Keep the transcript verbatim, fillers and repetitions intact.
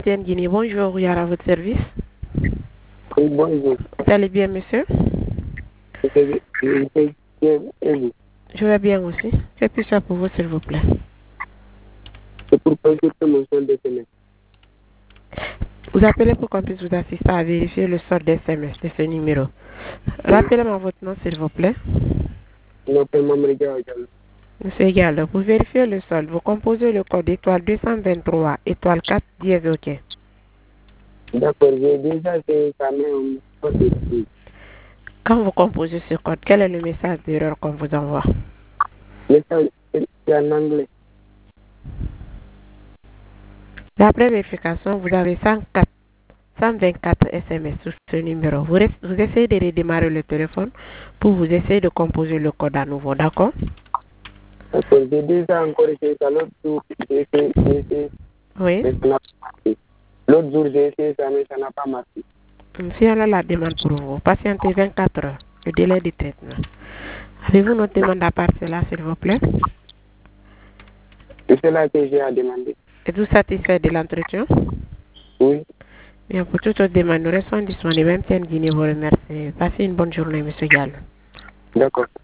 Tienne Guinée, bonjour, Yara, à votre service. Oui, bonjour. Vous allez bien, monsieur? Je vais bien aussi. Que puis-je faire pour vous, s'il vous plaît? C'est pour consulter mon solde de S M S. Vous appelez pour qu'on puisse vous assister à vérifier le sort des S M S de ce numéro. Rappelez-moi votre nom, s'il vous plaît. Je m'appelle Mamriga Diallo. Monsieur Gallo, pour vérifier le solde, vous composez le code étoile deux cent vingt-trois, étoile quatre, dièse OK. D'accord, j'ai déjà fait ça, mais on pas de suite. Quand vous composez ce code, quel est le message d'erreur qu'on vous envoie? Message c'est en anglais. D'après vérification, vous avez cent quatre, cent vingt-quatre S M S sur ce numéro. Vous, vous essayez de redémarrer le téléphone pour vous essayer de composer le code à nouveau, d'accord? D'accord, j'ai déjà encore essayé ça l'autre jour. J'ai essayé, j'ai essayé. Oui. Mais ça n'a pas marché. L'autre jour, j'ai essayé ça, mais ça n'a pas marché. Si on a la demande pour vous, patientez vingt-quatre heures, le délai de traitement. Avez-vous notre demande à part cela, s'il vous plaît? C'est cela que j'ai à demander. Êtes-vous satisfait de l'entretien? Oui. Bien, pour toute autre demande, nous restons disponibles. Même si Guinée vous remercie. Passez une bonne journée, monsieur Gallo. D'accord.